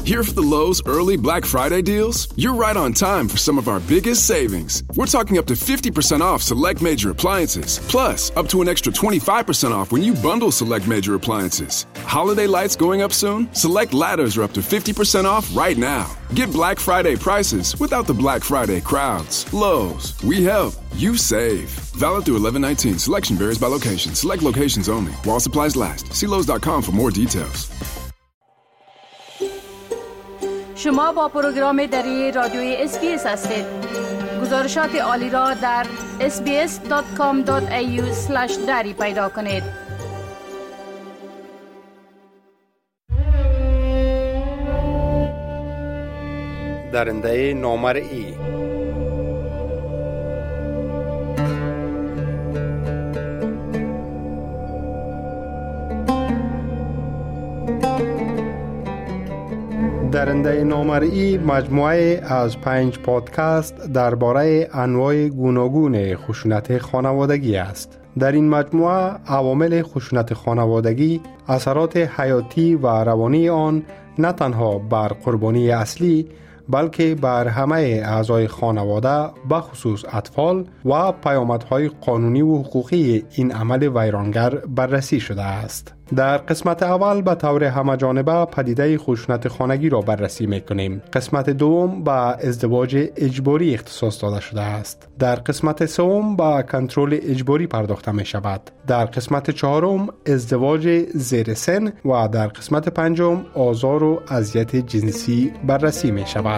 Here for the Lowe's early Black Friday deals? You're right on time for some of our biggest savings. We're talking up to 50% off select major appliances, plus up to an extra 25% off when you bundle select major appliances. Holiday lights going up soon? Select ladders are up to 50% off right now. Get Black Friday prices without the Black Friday crowds. Lowe's, we help, you save. Valid through 11/19. Selection varies by location. Select locations only. While supplies last. See Lowes.com for more details. شما با پروگرام دری رادیوی SBS هستید. گزارشات عالی را در sbs.com.au/dari پیدا کنید. درنده نامرئی. درنده نامرئی مجموعه از 5 پادکست درباره انواع گوناگون خشونت خانوادگی است. در این مجموعه عوامل خشونت خانوادگی، اثرات حیاتی و روانی آن نه تنها بر قربانی اصلی بلکه بر همه اعضای خانواده بخصوص اطفال و پیامدهای قانونی و حقوقی این عمل ویرانگر بررسی شده است. در قسمت اول به طور همه‌جانبه پدیده خشونت خانگی را بررسی می‌کنیم. قسمت دوم به ازدواج اجباری اختصاص داده شده است. در قسمت سوم به کنترل اجباری پرداخته می‌شود. در قسمت چهارم ازدواج زیر سن و در قسمت پنجم آزار و اذیت جنسی بررسی می‌شود.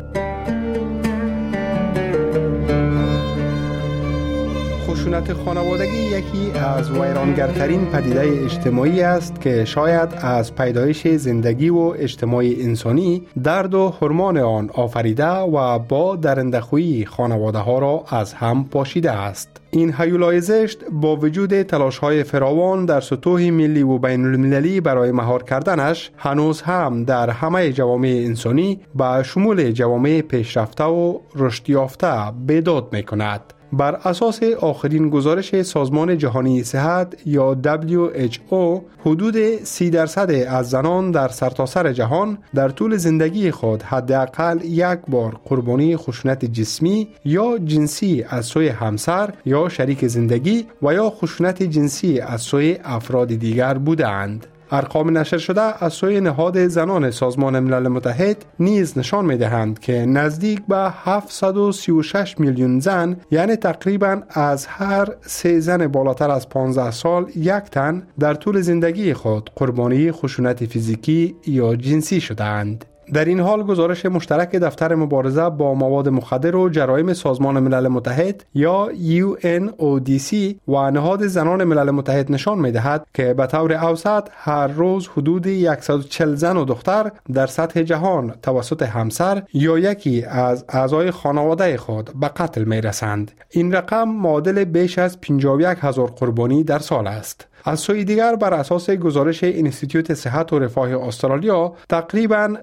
خشونت خانوادگی یکی از ویرانگرترین پدیده اجتماعی است که شاید از پیدایش زندگی و اجتماع انسانی درد و حرمان آن آفریده و با درنده‌خویی خانواده ها را از هم پاشیده است. این هیولای زشت با وجود تلاش‌های فراوان در سطوح ملی و بین المللی برای مهار کردنش هنوز هم در همه جوامع انسانی به شمول جوامع پیشرفته و رشد یافته بیداد می‌کند. بر اساس آخرین گزارش سازمان جهانی صحت یا WHO، حدود 30% از زنان در سرتاسر جهان در طول زندگی خود حداقل یک بار قربانی خشونت جسمی یا جنسی از سوی همسر یا شریک زندگی و یا خشونت جنسی از سوی افراد دیگر بودند. ارقام نشر شده از سوی نهاد زنان سازمان ملل متحد نیز نشان می‌دهند که نزدیک به 736 میلیون زن، یعنی تقریباً از هر 3 زن بالاتر از 15 سال یک تن، در طول زندگی خود قربانی خشونت فیزیکی یا جنسی شدند. در این حال گزارش مشترک دفتر مبارزه با مواد مخدر و جرایم سازمان ملل متحد یا UNODC و نهاد زنان ملل متحد نشان می‌دهد که به طور اوسط هر روز حدود 140 زن و دختر در سطح جهان توسط همسر یا یکی از اعضای خانواده خود به قتل می‌رسند. این رقم معادل بیش از 51,000 قربانی در سال است. از سوی دیگر بر اساس گزارش انستیتوت صحت و رفاه استرالیا تقریباً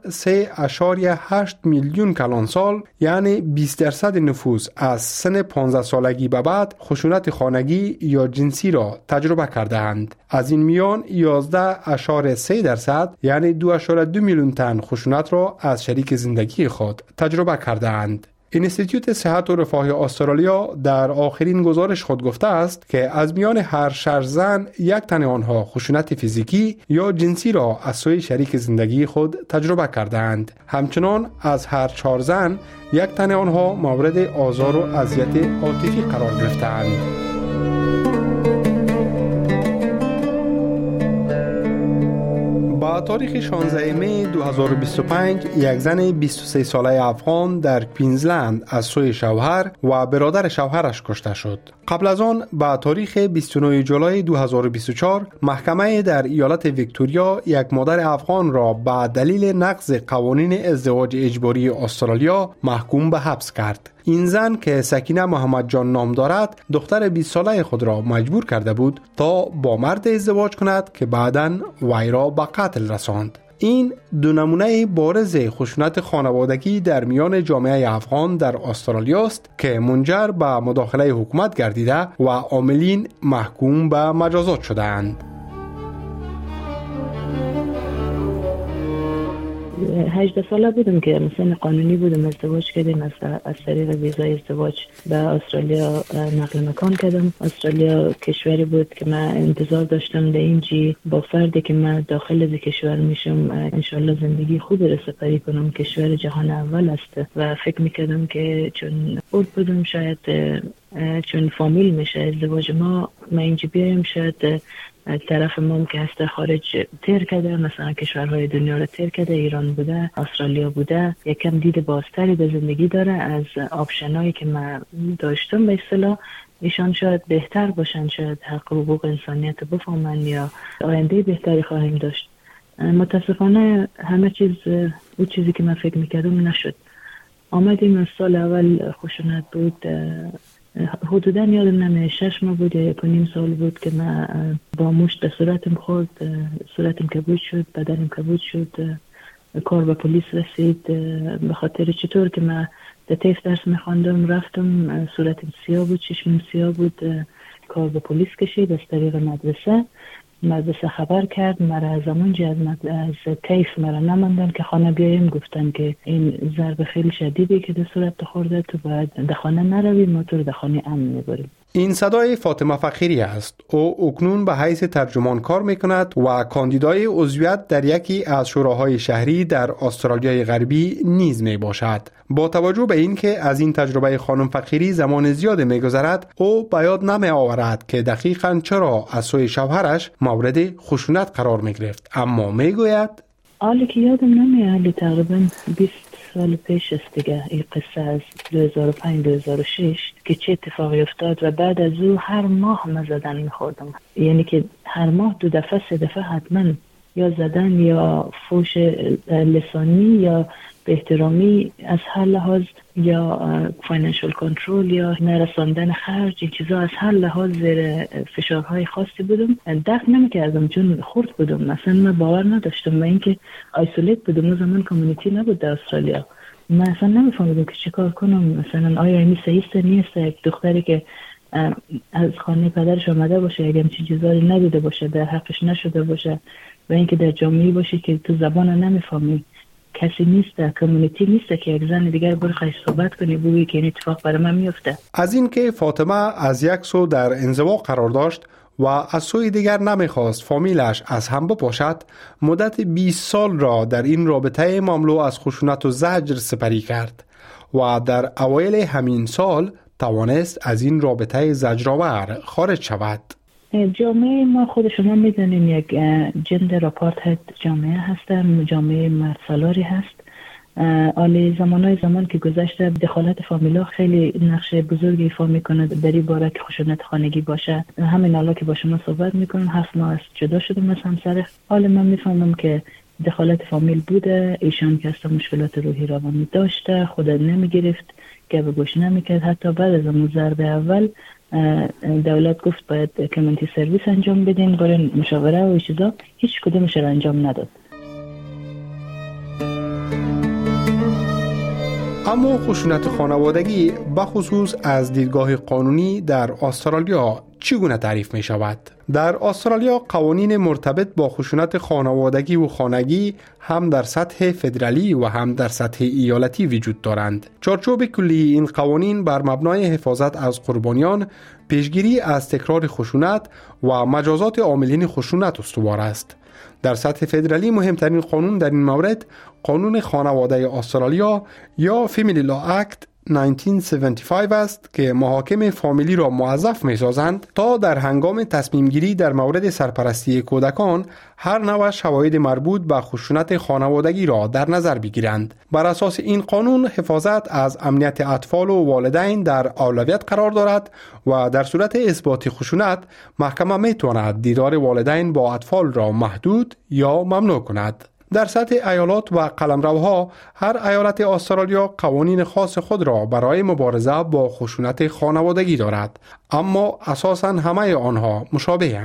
3.8 میلیون کلانسال، یعنی 20% نفوس از سن 15 سالگی به بعد خشونت خانگی یا جنسی را تجربه کردند. از این میان 11.3%، یعنی 2.2 میلیون تن خشونت را از شریک زندگی خود تجربه کردند. انستیتوت صحت و رفاه استرالیا در آخرین گزارش خود گفته است که از میان هر 6 زن یک تن آنها خشونت فیزیکی یا جنسی را از سوی شریک زندگی خود تجربه کردند. همچنان از هر 4 زن یک تن آنها مورد آزار و اذیت عاطفی قرار گرفتند. با تاریخ 16 می 2025 یک زن 23 ساله افغان در کوینزلند از سوی شوهر و برادر شوهرش کشته شد. قبل از آن با تاریخ 29 جولای 2024 محکمه در ایالت ویکتوریا یک مادر افغان را به دلیل نقض قوانین ازدواج اجباری استرالیا محکوم به حبس کرد. این زن که سکینه محمد جان نام دارد، دختر 20 ساله خود را مجبور کرده بود تا با مرد ازدواج کند که بعداً وی را به قتل رساند. این دو نمونه بارز خشونت خانوادگی در میان جامعه افغان در استرالیا است که منجر به مداخله حکومت گردیده و عاملین محکوم به مجازات شدند. 18 ساله بودم که مثلا قانونی بودم، ازدواج کردیم، از طریق ویزای ازدواج به استرالیا نقل مکان کردم. استرالیا کشوری بود که من انتظار داشتم در اینجی با فردی که من داخل از کشور میشم انشالله زندگی خوبی را سپری کنم. کشور جهان اول است و فکر میکردم که چون اول بودم شاید چون فامیل میشه ازدواج ما اینجا بیایم، شاید طرف ما که هست خارج تیر کرده، مثلا کشورهای دنیا رو تیر کرده، ایران بوده، استرالیا بوده، یکم دید بازتری به زندگی داره از آپشنایی که من داشتم. به اصطلاح ایشان شاید بهتر باشن، شاید حق و حقوق انسانیت بفهمن یا آینده بهتری خواهیم داشت. متاسفانه همه چیز اون چیزی که من فکر میکردم نشد. آمدیم از سال اول خشونت بود، حدودا یادم نمیاد 6 ماه بود یا 1.5 سال بود که من با مشت به صورتم خورد، صورتم کبود شد، بدنم کبود شد، کار به پلیس رسید به خاطر چطور که من در تیف درس میخواندم، رفتم صورتم سیاه بود، چشمم سیاه بود، کار به پلیس کشید از طریق مدرسه خبر کرد مرا. از همونجا از تیف مرا نماندن که خانه بیایم، گفتن که این ضربه خیلی شدیدی که در صورت خورده، تو باید در خانه نروی، ما تو در خانه امن میبریم. این صدای فاطمه فقیری است. او اکنون به حیث ترجمان کار میکند و کاندیدای عضویت در یکی از شوراهای شهری در استرالیای غربی نیز می باشد. با توجه به این که از این تجربه خانم فقیری زمان زیاد میگذرد، او به یاد نمی آورد که دقیقاً چرا از سوی شوهرش مورد خشونت قرار می گرفت، اما میگوید حالی که یادم نمیاد، تقریباً 20 سال پیش است دیگه این قصه، از 2005-2006 که چه اتفاقی افتاد و بعد از او هر ماه من زدن میخوردم. یعنی که هر ماه 2 دفعه 3 دفعه حتما یا زدن یا فوش لسانی یا به احترامی از هر لحاظ یا فاینانشال کنترل یا نرساندن خرج، این چیزا از هر لحاظ زیر فشارهای خاصی بودم. دفع نمی‌کردم چون خرد بودم، مثلا من باور نداشتم و اینکه آیسولیت بودم. اون زمان کامیونیتی نبود در استرالیا، من اصلا نمی‌فهمیدم که چیکار کنم. مثلا آیا این صحیح است نیست؟ یک دختری که از خانه پدرش آمده باشه، اگه همچین چیزایی ندیده باشه، در حقش نشده باشه و اینکه در جامعه باشه که تو زبان نمی‌فهمی، کسی نیست، کمیونیتی نیست که یک زن دیگر برای خیش صحبت کنی بگویی که این اتفاق برای من میفته. از این که فاطمه از یک سو در انزوا قرار داشت و از سوی دیگر نمیخواست فامیلش از هم بپاشد، مدت 20 سال را در این رابطه مملو از خشونت و زجر سپری کرد و در اوایل همین سال توانست از این رابطه زجرآور خارج شود. جامعه ما خود شما میدونین یک جندر آپارتاید جامعه هستن، جامعه مردسالاری هست. زمان که گذشته دخالت فامیلا خیلی نقش بزرگی ایفا میکنه در این باره که خشونت خانگی باشه. همین حالا که با شما صحبت میکنم 7 ماه است جدا شدم از همسر. حالا من میفهمم که دخالت فامیل بوده، ایشان که اصلا مشکلات روحی روانی داشته، خود نمیگرفت، که به گوش نمیکرد. حتی بعد از اون ضربه اول دولت گفت باید کمیونیتی سرویس انجام بدین برای مشاوره و چیزا، هیچ کدومش رو انجام نداد. اما خشونت خانوادگی بخصوص از دیدگاه قانونی در استرالیا چگونه تعریف می شود؟ در استرالیا قوانین مرتبط با خشونت خانوادگی و خانگی هم در سطح فدرالی و هم در سطح ایالتی وجود دارند. چارچوب کلی این قوانین بر مبنای حفاظت از قربانیان، پیشگیری از تکرار خشونت و مجازات عاملین خشونت استوار است. در سطح فدرالی مهمترین قانون در این مورد قانون خانواده استرالیا یا فامیلی لا اکت 1975 است که محاکم فامیلی را موظف می‌سازند تا در هنگام تصمیم گیری در مورد سرپرستی کودکان هر نوع شواهد مربوط به خشونت خانوادگی را در نظر بگیرند. بر اساس این قانون حفاظت از امنیت اطفال و والدین در اولویت قرار دارد و در صورت اثبات خشونت محکمه می‌تواند دیدار والدین با اطفال را محدود یا ممنوع کند. در سطح ایالات و قلمروها هر ایالت استرالیا قوانین خاص خود را برای مبارزه با خشونت خانوادگی دارد، اما اساساً همه آنها مشابه‌اند.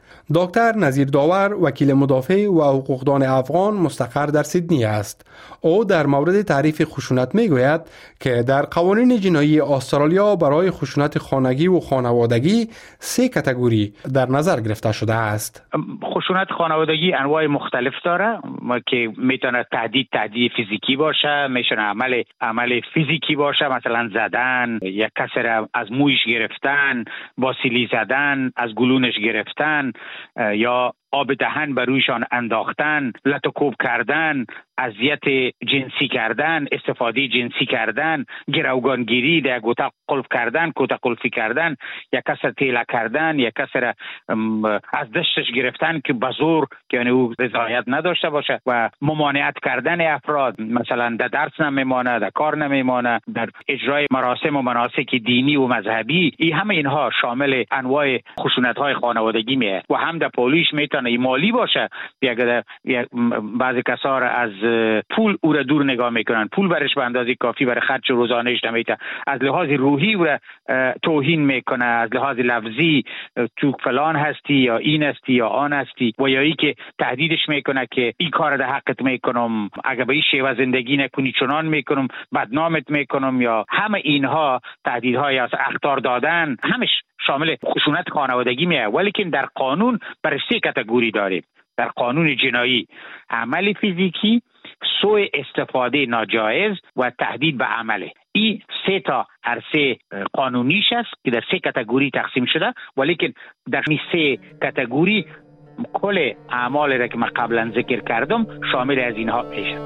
دکتر نظیر داور وکیل مدافع و حقوقدان افغان مستقر در سیدنی است. او در مورد تعریف خشونت میگوید که در قوانین جنایی استرالیا برای خشونت خانگی و خانوادگی 3 کاتگوری در نظر گرفته شده است. خشونت خانوادگی انواع مختلف داره که میتونه تهدید فیزیکی باشه، میتونه عمل فیزیکی باشه، مثلا زدن، یک کسی را از مویش گرفتن، با سیلی زدن، از گلونش گرفتن یا آب دهن بر رویشان انداختن، لط و کوب کردن، اذیت جنسی کردن، استفاده جنسی کردن، گروگانگیری، در گوته قلف کردن، کوته قلفی کردن، یک کس را تیله کردن، یک کس را از دستش گرفتن که به زور، یعنی او رضایت نداشته باشه، و ممانعت کردن افراد، مثلا در درس نمیمانه، در کار نمیمانه، در اجرای مراسم و مناسک دینی و مذهبی. این همه اینها شامل انواع خشونت‌های خانوادگی میه و هم در پولیش میتونه مالی باشه. بعضی کسا را از پول او را دور نگاه میکنن، پول برش به اندازه کافی برای خرج روزانه‌اش نمیده، از لحاظ روحی او را توهین میکنه، از لحاظ لفظی تو فلان هستی یا این هستی یا آن هستی، و یا ای که تهدیدش میکنه که این کار در حقت میکنم، اگه به این شیوه زندگی نکنی چنان میکنم، بدنامت میکنم، یا همه اینها تهدیدهای از اخطار دادن، همش شامل خشونت خانوادگی میه. ولی که در قانون برای 3 کاتگوری داریم. در قانون جنایی عمل فیزیکی، سوء استفاده ناجایز و تهدید به عمله. این 3 تا عرصه قانونیش است که در 3 کاتگوری تقسیم شده، ولی که در این 3 کاتگوری کل اعمال را که من قبلا ذکر کردم شامل از اینها میشه.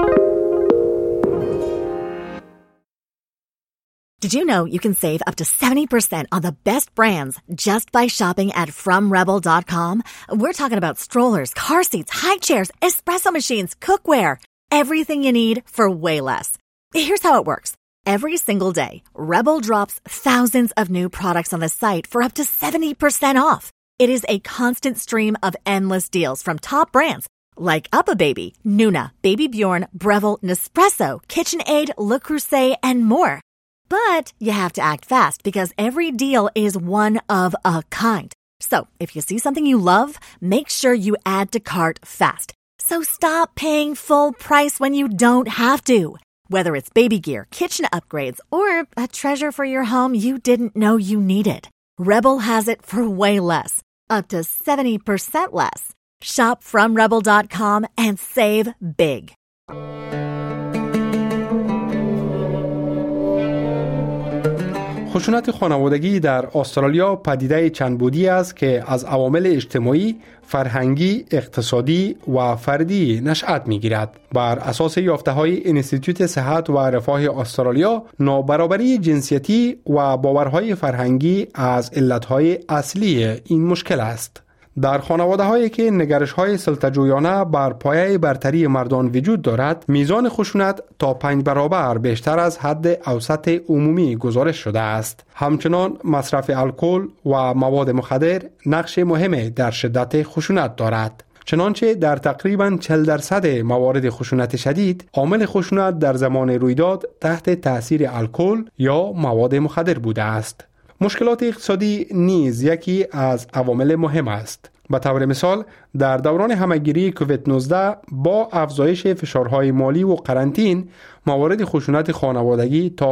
Did you know you can save up to 70% on the best brands just by shopping at FromRebel.com? We're talking about strollers, car seats, high chairs, espresso machines, cookware, everything you need for way less. Here's how it works. Every single day, Rebel drops thousands of new products on the site for up to 70% off. It is a constant stream of endless deals from top brands like UPPAbaby, Nuna, Baby Bjorn, Breville, Nespresso, KitchenAid, Le Creuset, and more. But you have to act fast because every deal is one of a kind. So if you see something you love, make sure you add to cart fast. So stop paying full price when you don't have to. Whether it's baby gear, kitchen upgrades, or a treasure for your home you didn't know you needed, Rebel has it for way less, up to 70% less. Shop from Rebel.com and save big. خشونت خانوادگی در استرالیا پدیده چند بعدی است که از عوامل اجتماعی، فرهنگی، اقتصادی و فردی نشأت می‌گیرد. بر اساس یافته‌های انستیتوت صحت و رفاه استرالیا، نابرابری جنسیتی و باورهای فرهنگی از علتهای اصلی این مشکل است. در خانواده‌هایی که نگرش‌های سلطه‌جویانه بر پایه برتری مردان وجود دارد، میزان خشونت تا 5 برابر بیشتر از حد اوسط عمومی گزارش شده است. همچنان مصرف الکل و مواد مخدر نقش مهمی در شدت خشونت دارد. چنانچه در تقریباً 40% موارد خشونت شدید، عامل خشونت در زمان رویداد تحت تأثیر الکل یا مواد مخدر بوده است. مشکلات اقتصادی نیز یکی از عوامل مهم است. به طور مثال در دوران همه‌گیری کووید 19 با افزایش فشارهای مالی و قرنطین، موارد خشونت خانوادگی تا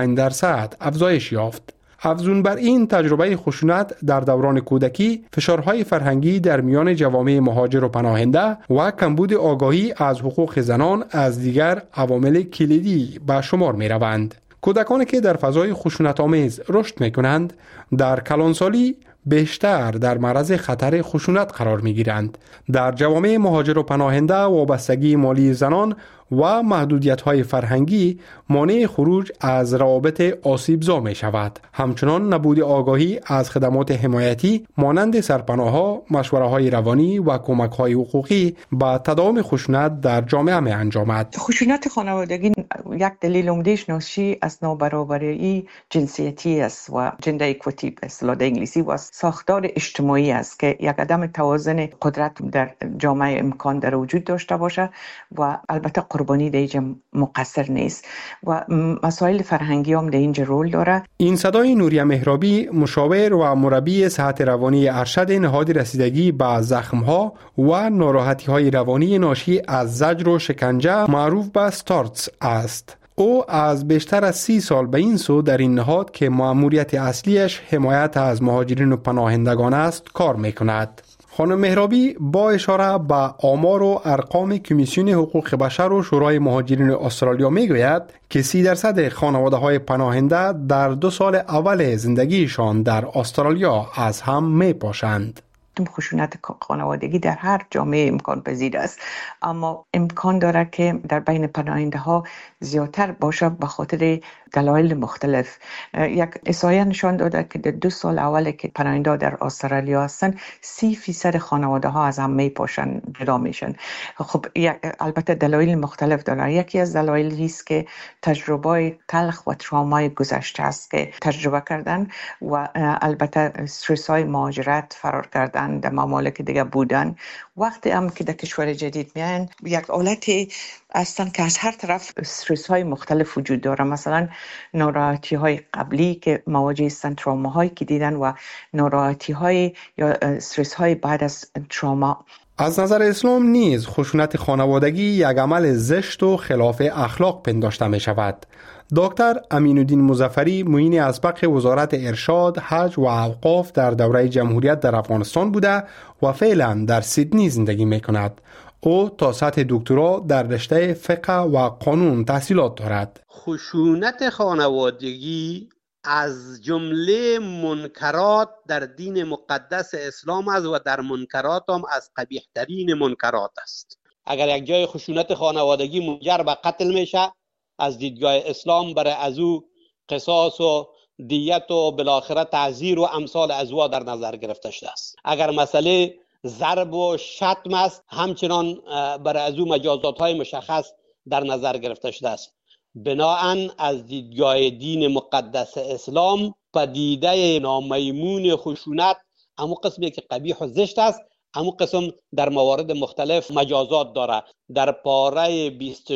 25% افزایش یافت. افزون بر این تجربه خشونت در دوران کودکی، فشارهای فرهنگی در میان جوامع مهاجر و پناهنده و کمبود آگاهی از حقوق زنان از دیگر عوامل کلیدی به شمار می روند. کودکانی که در فضای خشونت‌آمیز رشد می‌کنند، در کلانسالی بیشتر در معرض خطر خشونت قرار می‌گیرند. در جوامع مهاجر و پناهنده، وابستگی مالی زنان و محدودیت‌های فرهنگی مانع خروج از روابط آسیبزا می‌شود. همچنان نبود آگاهی از خدمات حمایتی مانند سرپناه‌ها، مشوره‌های روانی و کمک‌های حقوقی با تداوم خشونت در جامعه می‌انجامد. خشونت خانوادگی یک دلیل عمده‌اش ناشی از نابرابری جنسیتی است و جندر ایکویتی به اصطلاح انگلیسی و ساختار اجتماعی است که یک عدم توازن قدرت در جامعه امکان در وجود داشته باشه و البته قربانی در مقصر نیست و مسائل فرهنگی هم در اینجا رول داره. این صدای نوریه مهرابی، مشاور و مربی صحت روانی ارشد نهاد رسیدگی به زخم‌ها و ناراحتی‌های روانی ناشی از زجر و شکنجه معروف به استارتس است. او از بیشتر از 30 سال به این سو در این نهاد که مأموریت اصلیش حمایت از مهاجرین و پناهندگان است کار می‌کند. خانم مهرابی با اشاره به آمار و ارقام کمیسیون حقوق بشر و شورای مهاجرین استرالیا میگوید که 30% خانواده‌های پناهنده در 2 سال اول زندگیشان در استرالیا از هم میپاشند. خشونت خانوادگی در هر جامعه امکان پذیر است، اما امکان داره که در بین پناهنده ها زیادتر باشه به خاطر دلایل مختلف. یک احصایه نشان داده که در 2 سال اول که پناهنده در استرالیا هستن 30% خانواده ها از هم میپاشن، جدا میشن. خب البته دلایل مختلف داره. یکی از دلایل است که تجربه تلخ و ترومای گذشته است که تجربه کردن و البته استرس های مهاجرت، فرار کردن در ممالک دیگه بودن. وقتی هم که در کشور جدید میان یک حالتی هستن که از هر طرف استرس های مختلف وجود داره، مثلا ناراحتی های قبلی که مواجه هستن، تروما هایی که دیدن و ناراحتی های یا استرس های بعد از تروما. از نظر اسلام نیز خشونت خانوادگی یک عمل زشت و خلاف اخلاق پنداشته می شود. دکتر امین‌الدین مظفری معین اسبق وزارت ارشاد، حج و اوقاف در دوره جمهوریت در افغانستان بوده و فعلا در سیدنی زندگی می کند. او تا سطح دکترا در رشته فقه و قانون تحصیلات دارد. خشونت خانوادگی از جمله منکرات در دین مقدس اسلام است و در منکرات هم از قبیح ترین منکرات است. اگر یک جای خشونت خانوادگی منجر به قتل میشه، از دیدگاه اسلام برای از او قصاص و دیت و بالاخره تعزیر و امثال از او در نظر گرفته شده است. اگر مسئله ضرب و شتم است، همچنان برای از او مجازات های مشخص در نظر گرفته شده است. بناهن از دیدگاه دین مقدس اسلام پدیده نامیمون خشونت، همون قسمی که قبیح و زشت است، همون قسم در موارد مختلف مجازات داره. در پاره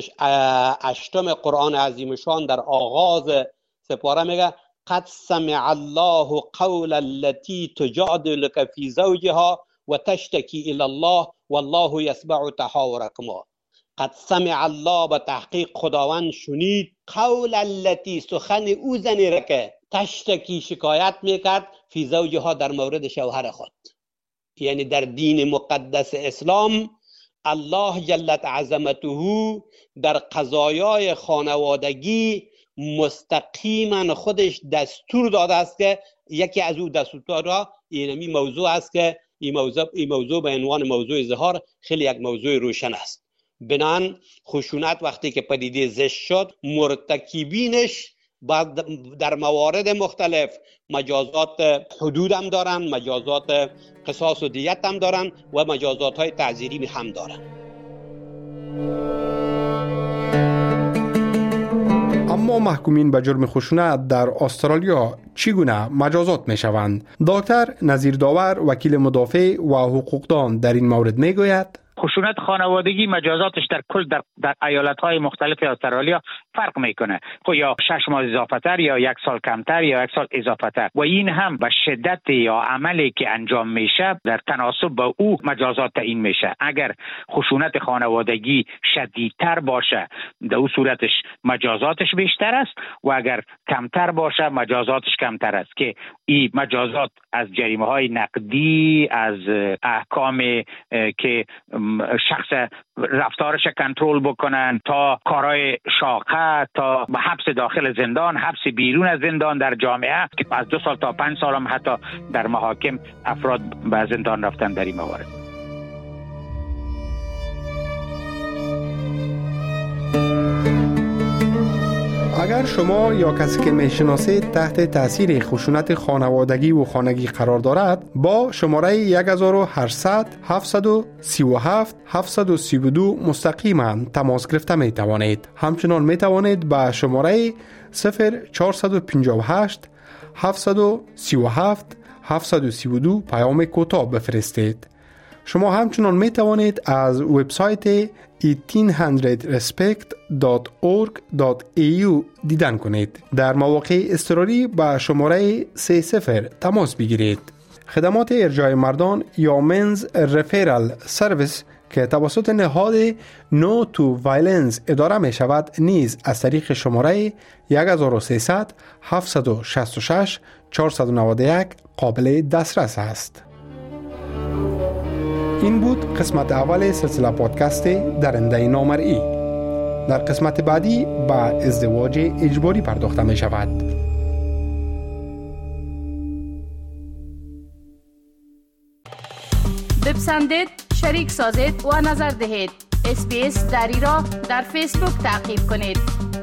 28 قرآن عظیم شان در آغاز سپاره میگه قد سمع الله قول التي تجادلك في زوجها وتشتكي الى الله والله يسمع تحاوركما. قد سمع الله، به تحقیق خداوند شنید، قول التي، سخن او زنی را که تشتکی شکایت میکرد، فی زوجها، در مورد شوهر خود. یعنی در دین مقدس اسلام الله جلت عظمته در قضایای خانوادگی مستقیما خودش دستور داده است که یکی از او دستورها اینمی موضوع است که این موضوع به عنوان موضوع ظهار خیلی یک موضوع روشن است. بنان خشونت وقتی که پدیده زشت شد، مرتکبینش در موارد مختلف مجازات حدود هم دارن، مجازات قصاص و دیت هم دارن و مجازات های تعزیری هم دارن. اما محکومین به جرم خشونت در استرالیا چگونه مجازات می شوند؟ دکتر نظیر داور، وکیل مدافع و حقوقدان، در این مورد می گوید خشونت خانوادگی مجازاتش در کل در ایالت‌های مختلف استرالیا فرق میکنه. خب یا 6 ماه اضافتر، یا 1 سال کمتر، یا 1 سال اضافتر، و این هم به شدت یا عملی که انجام میشه در تناسب با او مجازات تعیین میشه. اگر خشونت خانوادگی شدیدتر باشه، در اون صورتش مجازاتش بیشتر است، و اگر کمتر باشه مجازاتش کمتر است، که این مجازات از جریمه‌های نقدی، از احکام که شخص رفتارش کنترل بکنن، تا کارهای شاقه، تا حبس داخل زندان، حبس بیرون از زندان در جامعه، که از 2 سال تا 5 سال هم حتی در محاکم افراد به زندان رفتن در این موارد. اگر شما یا کسی که میشناسید تحت تاثیر خشونت خانوادگی و خانگی قرار دارد، با شماره 1800 737 732 مستقیما تماس گرفته می توانید. همچنان می توانید با شماره 0458 737 732 پیام کوتاه بفرستید. شما همچنان می توانید از وبسایت 1800respect.org.au دیدن کنید. در مواقع اضطراری با شماره 30 تماس بگیرید. خدمات ارجاع مردان یا منز رفرال سرویس که توسط نهاد No to Violence اداره می شود نیز از طریق شماره 1300 766 491 قابل دسترس است. این بود قسمت اول سلسله پادکست درنده نامرئی. در قسمت بعدی با ازدواج اجباری پرداخته می شود. بپسندید، شریک سازید و نظر دهید. اسپیس دری را در فیسبوک تعقیب کنید.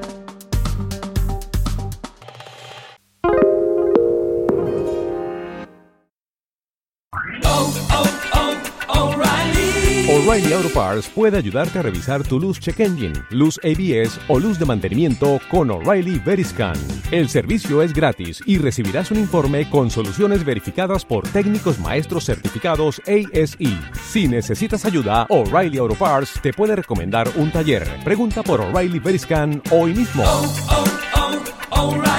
O'Reilly Auto Parts puede ayudarte a revisar tu luz check engine, luz ABS o luz de mantenimiento con O'Reilly Veriscan. El servicio es gratis y recibirás un informe con soluciones verificadas por técnicos maestros certificados ASE. Si necesitas ayuda, O'Reilly Auto Parts te puede recomendar un taller. Pregunta por O'Reilly Veriscan hoy mismo. O'Reilly.